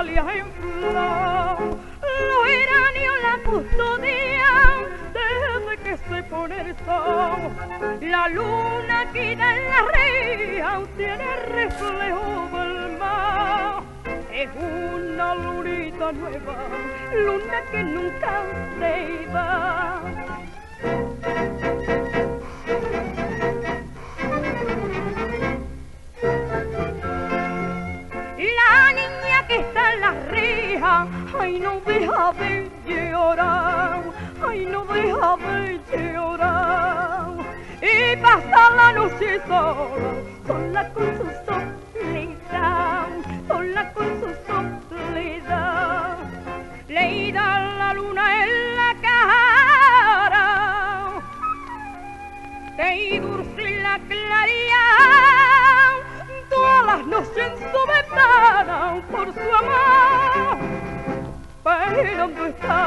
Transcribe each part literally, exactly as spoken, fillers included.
dalias en flor, los geranios la custodian desde que se pone el sol. La luna que da en la ría tiene reflejo del mar. Es una lunita nueva, luna que nunca se va. La niña que está en la reja, ay no deja de llorar, ay no deja de llorar. Y pasa la noche sola, sola con su soledad, sola con su soledad. Le da la luna en la cara, que dulce la claridad, todas las noches en su ventana por su amor, pero ¿dónde está?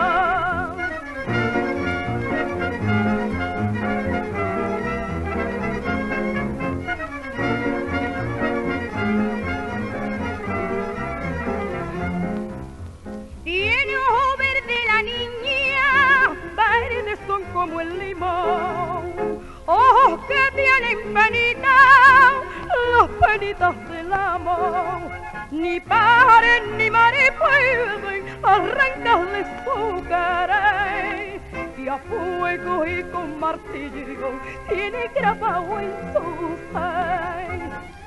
Tiene ojos verdes la niña, verdes son como el limón, ojos que tienen penitas, las penitas del amor. Ni pájaros ni mares pueden arrancarle su querer, y a fuego y con martillo tiene grabado en su ser.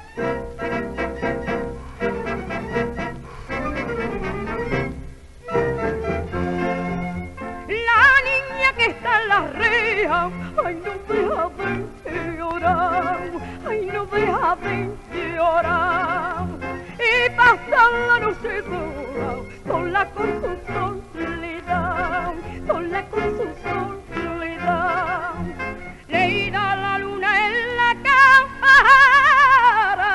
Que está en la reja, ay no deja de llorar, ay no deja de llorar. Y pasa la noche sola, sola con su soledad, sola con su soledad. Le da la luna en la cara,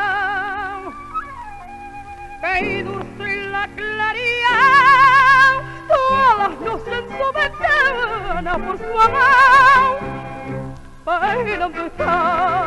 que dulce la claridad, todas las noches en su ventana por su amor, pero ¿dónde está?